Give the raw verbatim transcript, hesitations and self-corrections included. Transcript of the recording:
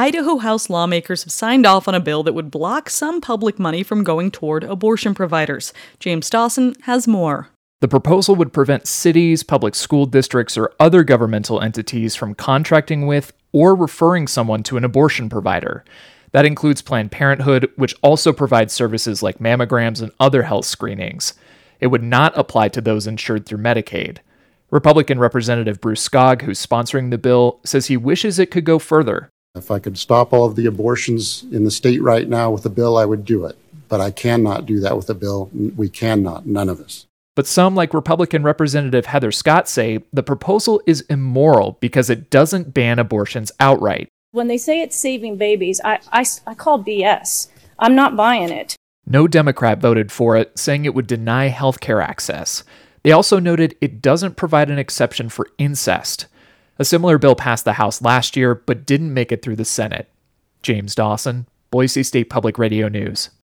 Idaho House lawmakers have signed off on a bill that would block some public money from going toward abortion providers. James Dawson has more. The proposal would prevent cities, public school districts, or other governmental entities from contracting with or referring someone to an abortion provider. That includes Planned Parenthood, which also provides services like mammograms and other health screenings. It would not apply to those insured through Medicaid. Republican Representative Bruce Skog, who's sponsoring the bill, says he wishes it could go further. If I could stop all of the abortions in the state right now with a bill, I would do it. But I cannot do that with a bill. We cannot, none of us. But some, like Republican Representative Heather Scott, say the proposal is immoral because it doesn't ban abortions outright. When they say it's saving babies, I, I, I call B S. I'm not buying it. No Democrat voted for it, saying it would deny health care access. They also noted it doesn't provide an exception for incest. A similar bill passed the House last year, but didn't make it through the Senate. James Dawson, Boise State Public Radio News.